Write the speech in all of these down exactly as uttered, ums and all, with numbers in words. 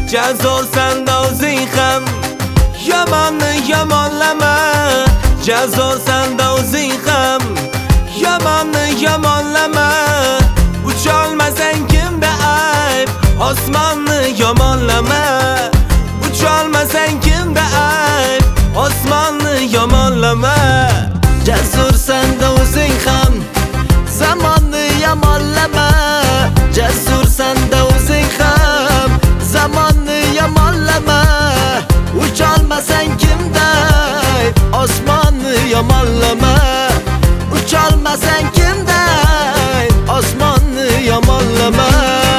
Jazorsan da o'zing ham yomonni yomonlama. Jazorsan da o'zing ham yomonni yomonlama. Ucholmasang kimda ayb, osmonni yomonlama. Ucholmasang kimda ayb, osmonni yomonlama. Jasursan da o'zing ham zamonni yomonlama. Jasursan da o'zing ham zamonni yomonlama. Ucholmasang kimda ayb, osmonni yomonlama. Ucholmasang kimda ayb, osmonni yomonlama.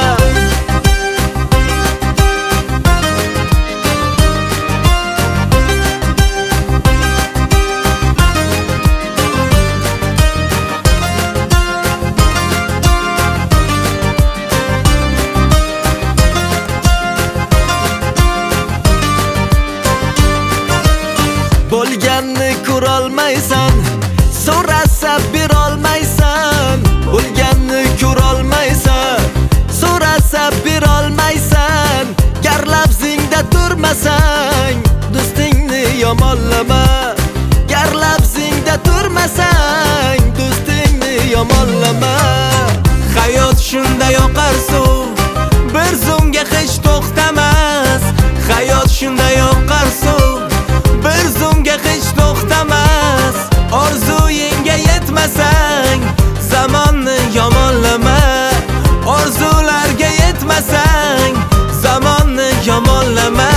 Bo'lganni ko'rolmaysan, so'rasa berolmaysan. Bo'lganni ko'rolmaysan, so'rasa berolmaysan. Gar labzingda turmasang, do'stingni yomonlama. Gar labzingda turmasang, do'stingni yomonlama. Hayot shunday oqar suv, bir zumga hech to'xtamas. Hayot shunday oqar suv, bir zumga hech to'xtamas. Orzuyingga yetmasang, zamonni yomonlama. Orzularga yetmasang, zamonni yomonlama.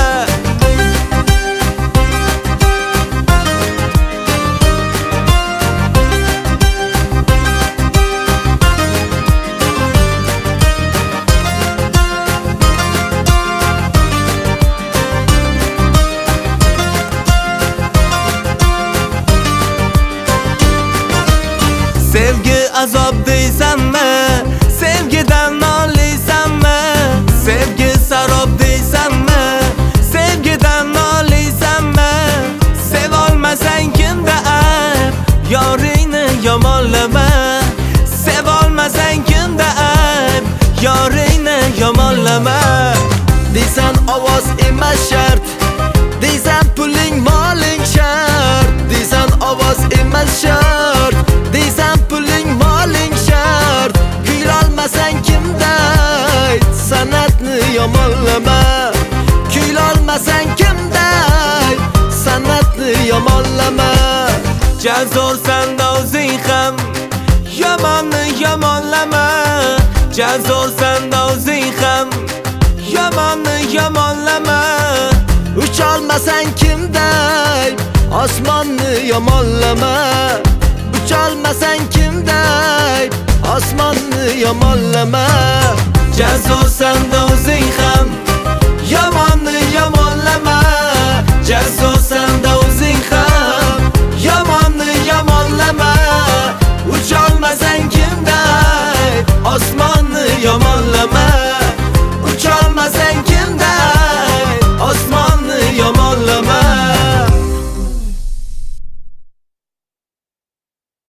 Sevgi azob deysanmi? Sevgidan noliysanmi? Sevgi sarob deysanmi? Sevgidan noliysanmi? Sevolmasang kimda ayb, yoringni yomonlama. Sevolmasang kimda ayb, yoringni yomonlama. Deysan ovoz emas shart, deysan puling moling shart. Deysan ovoz emas shart, deysan puling moling shart. Kuylolmasang kimda ayb, san'atni yomonlama. Kuylolmasang kimda ayb, san'atni yomonlama. Jazorsan da o'zing ham yomonni yomonlama. Jazorsan da o'zing ham yomonni yomonlama. Ucholmasang kimda ayb, osmonni yomonlama. Ucholmasang kimda ayb, osmonni yomonlama. Jazorsan da o'zing ham